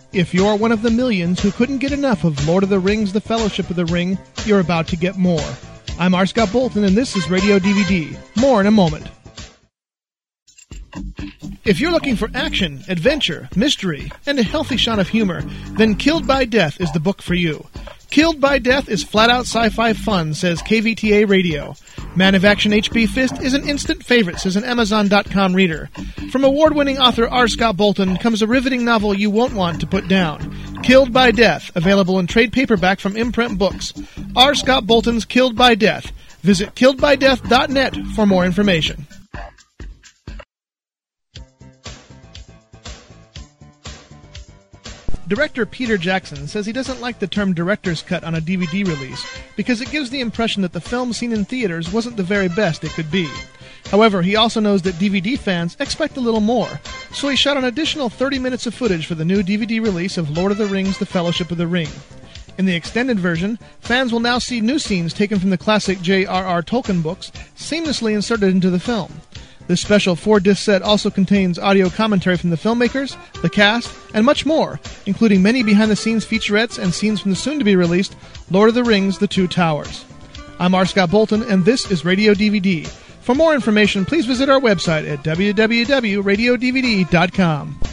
If you're one of the millions who couldn't get enough of Lord of the Rings, The Fellowship of the Ring, you're about to get more. I'm R. Scott Bolton, and this is Radio DVD. More in a moment. If you're looking for action, adventure, mystery, and a healthy shot of humor, then Killed by Death is the book for you. Killed by Death is flat-out sci-fi fun, says KVTA Radio. Man of Action H.B. Fist is an instant favorite, says an Amazon.com reader. From award-winning author R. Scott Bolton comes a riveting novel you won't want to put down. Killed by Death, available in trade paperback from Imprint Books. R. Scott Bolton's Killed by Death. Visit killedbydeath.net for more information. Director Peter Jackson says he doesn't like the term director's cut on a DVD release because it gives the impression that the film seen in theaters wasn't the very best it could be. However, he also knows that DVD fans expect a little more, so he shot an additional 30 minutes of footage for the new DVD release of Lord of the Rings, The Fellowship of the Ring. In the extended version, fans will now see new scenes taken from the classic J.R.R. Tolkien books seamlessly inserted into the film. This special 4-disc set also contains audio commentary from the filmmakers, the cast, and much more, including many behind-the-scenes featurettes and scenes from the soon-to-be-released Lord of the Rings, The Two Towers. I'm R. Scott Bolton, and this is Radio DVD. For more information, please visit our website at www.radiodvd.com.